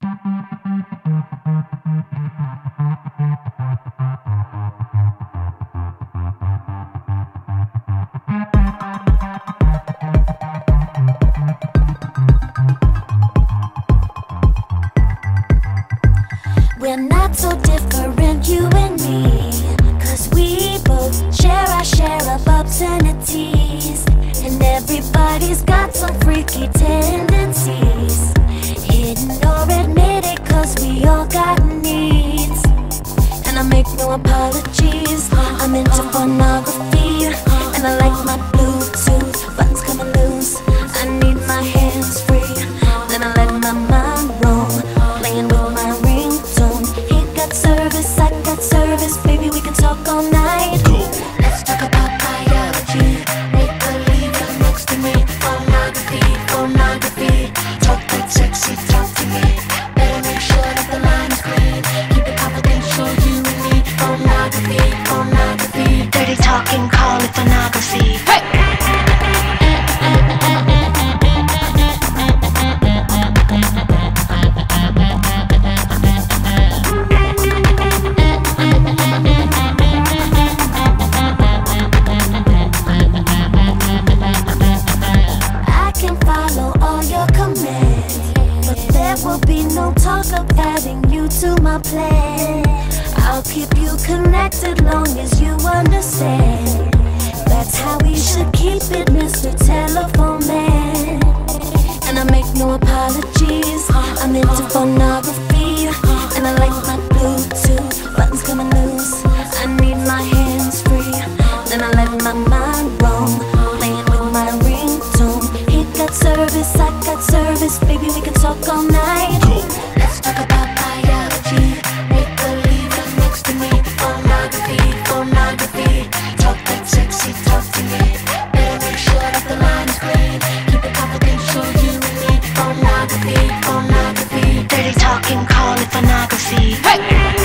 We're not so different, you and me, 'cause we both share our share of obscenities. And everybody's got some freaky tendencies, hidden or admitted, 'cause we all got needs. And I make no apologies, I'm into pornography, and I like my Bluetooth buttons coming loose. I need my hands free, then I let my mind roam, playing with my ringtone. He got service, I got service, baby, we can talk all night. Let's talk about biology, make believe you're next to me. Pornography, pornography, talk that sexy talk to me. Better make sure that the line is clean, keep it confidential, you and me. Pornography, pornography, dirty talking, call it pornography. Hey! Talk of adding you to my plan. I'll keep you connected long as you understand. That's how we should keep it, Mr. Telephone Man. And I make no apologies, I'm into pornography, and I like my Bluetooth buttons coming loose. I need my hands free, then I let my mind roam, playing with my ringtone. He got service, I got service, baby, we can talk all night. Let's talk about biology, make believe you're next to me. Pornography, pornography, talk that sexy talk to me. Better make sure that the line is clean, keep it confidential, you and me. Pornography, pornography, dirty talking, call it pornography. Hey!